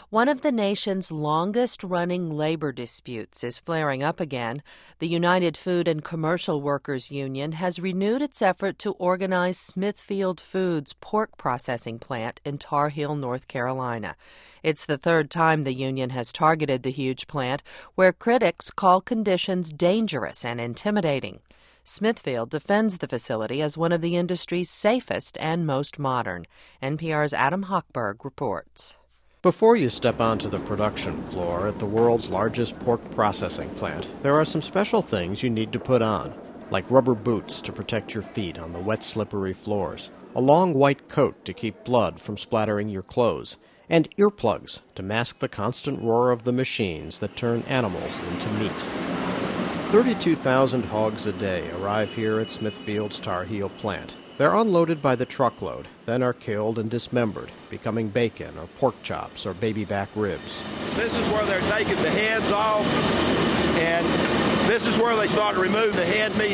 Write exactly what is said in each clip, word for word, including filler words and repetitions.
One of the nation's longest-running labor disputes is flaring up again. The United Food and Commercial Workers Union has renewed its effort to organize Smithfield Foods' pork processing plant in Tar Heel, North Carolina. It's the third time the union has targeted the huge plant, where critics call conditions dangerous and intimidating. Smithfield defends the facility as one of the industry's safest and most modern. N P R's Adam Hochberg reports. Before you step onto the production floor at the world's largest pork processing plant, there are some special things you need to put on, like rubber boots to protect your feet on the wet, slippery floors, a long white coat to keep blood from splattering your clothes, and earplugs to mask the constant roar of the machines that turn animals into meat. thirty-two thousand hogs a day arrive here at Smithfield's Tar Heel plant. They're unloaded by the truckload, then are killed and dismembered, becoming bacon or pork chops or baby back ribs. This is where they're taking the heads off, and this is where they start to remove the head meat.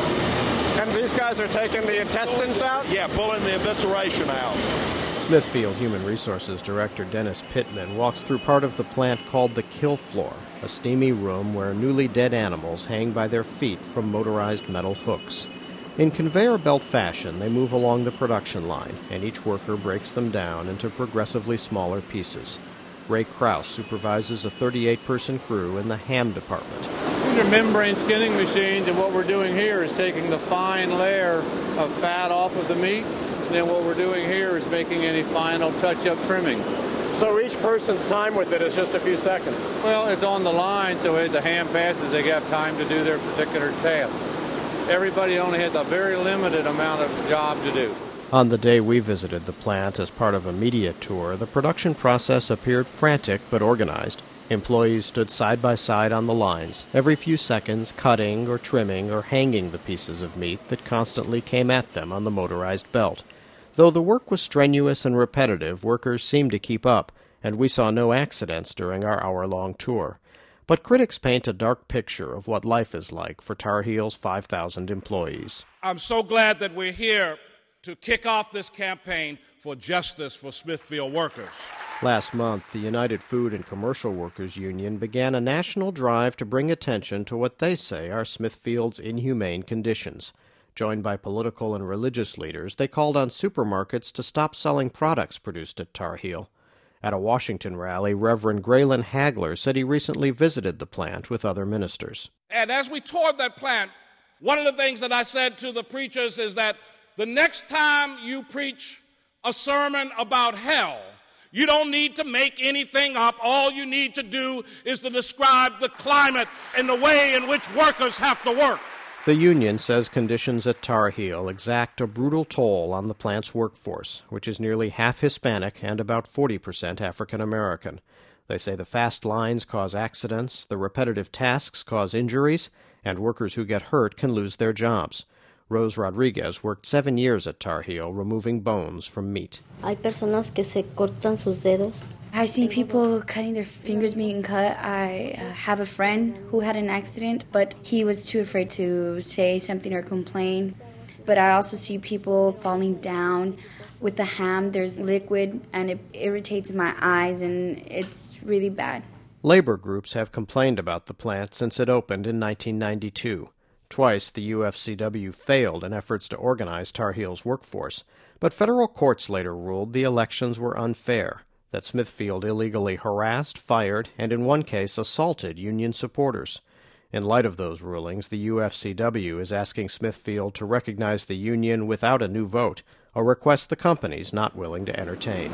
And these guys are taking the intestines out? Yeah, pulling the evisceration out. Smithfield Human Resources Director Dennis Pittman walks through part of the plant called the kill floor, a steamy room where newly dead animals hang by their feet from motorized metal hooks. In conveyor belt fashion, they move along the production line, and each worker breaks them down into progressively smaller pieces. Ray Krause supervises a thirty-eight person crew in the ham department. These are membrane skinning machines, and what we're doing here is taking the fine layer of fat off of the meat, and then what we're doing here is making any final touch-up trimming. So each person's time with it is just a few seconds? Well, it's on the line, so as the ham passes, they have time to do their particular task. Everybody only has a very limited amount of job to do. On the day we visited the plant as part of a media tour, the production process appeared frantic but organized. Employees stood side by side on the lines, every few seconds cutting or trimming or hanging the pieces of meat that constantly came at them on the motorized belt. Though the work was strenuous and repetitive, workers seemed to keep up, and we saw no accidents during our hour-long tour. But critics paint a dark picture of what life is like for Tar Heel's five thousand employees. I'm so glad that we're here to kick off this campaign for justice for Smithfield workers. Last month, the United Food and Commercial Workers Union began a national drive to bring attention to what they say are Smithfield's inhumane conditions. Joined by political and religious leaders, they called on supermarkets to stop selling products produced at Tar Heel. At a Washington rally, Reverend Graylin Hagler said he recently visited the plant with other ministers. And as we toured that plant, one of the things that I said to the preachers is that the next time you preach a sermon about hell, you don't need to make anything up. All you need to do is to describe the climate and the way in which workers have to work. The union says conditions at Tar Heel exact a brutal toll on the plant's workforce, which is nearly half Hispanic and about forty percent African American. They say the fast lines cause accidents, the repetitive tasks cause injuries, and workers who get hurt can lose their jobs. Rose Rodriguez worked seven years at Tar Heel, removing bones from meat. Hay personas que se cortan sus dedos. I've seen people cutting their fingers being cut. I uh, have a friend who had an accident, but he was too afraid to say something or complain. But I also see people falling down. With the ham, there's liquid, and it irritates my eyes, and it's really bad. Labor groups have complained about the plant since it opened in nineteen ninety-two. Twice, the U F C W failed in efforts to organize Tar Heel's workforce, but federal courts later ruled the elections were unfair, that Smithfield illegally harassed, fired, and in one case assaulted union supporters. In light of those rulings, the U F C W is asking Smithfield to recognize the union without a new vote, a request the company's not willing to entertain.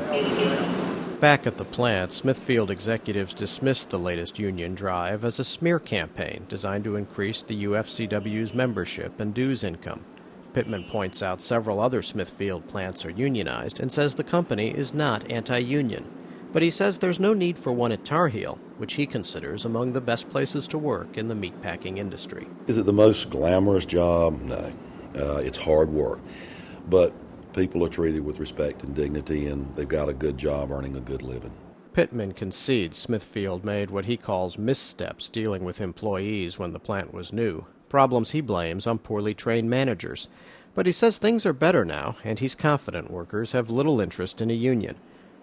Back at the plant, Smithfield executives dismissed the latest union drive as a smear campaign designed to increase the U F C W's membership and dues income. Pittman points out several other Smithfield plants are unionized and says the company is not anti-union. But he says there's no need for one at Tar Heel, which he considers among the best places to work in the meatpacking industry. Is it the most glamorous job? No. Uh, it's hard work. But people are treated with respect and dignity, and they've got a good job earning a good living. Pittman concedes Smithfield made what he calls missteps dealing with employees when the plant was new, problems he blames on poorly trained managers. But he says things are better now, and he's confident workers have little interest in a union.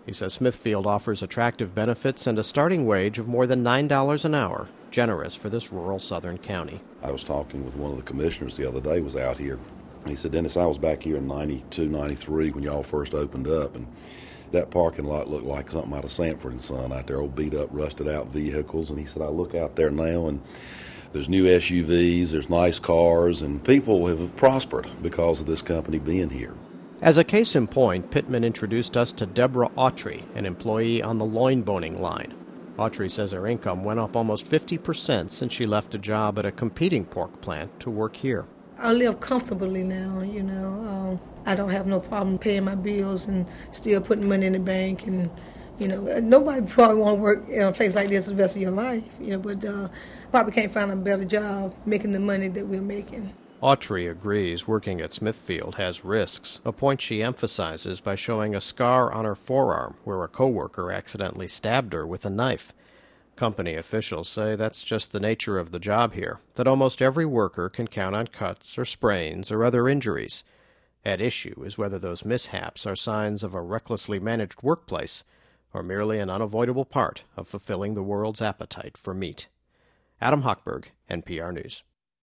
He says Smithfield offers attractive benefits and a starting wage of more than nine dollars an hour, generous for this rural southern county. I was talking with one of the commissioners the other day, was out here. He said, Dennis, I was back here in ninety-two, ninety-three when y'all first opened up, and that parking lot looked like something out of Sanford and Son out there, old beat-up, rusted-out vehicles. And he said, I look out there now, and there's new S U Vs, there's nice cars, and people have prospered because of this company being here. As a case in point, Pittman introduced us to Deborah Autry, an employee on the loin boning line. Autry says her income went up almost fifty percent since she left a job at a competing pork plant to work here. I live comfortably now, you know. Um, I don't have no problem paying my bills and still putting money in the bank. And, you know, nobody probably want to work in a place like this the rest of your life, you know, but uh, probably can't find a better job making the money that we're making. Autry agrees working at Smithfield has risks, a point she emphasizes by showing a scar on her forearm where a coworker accidentally stabbed her with a knife. Company officials say that's just the nature of the job here, that almost every worker can count on cuts or sprains or other injuries. At issue is whether those mishaps are signs of a recklessly managed workplace or merely an unavoidable part of fulfilling the world's appetite for meat. Adam Hochberg, N P R News.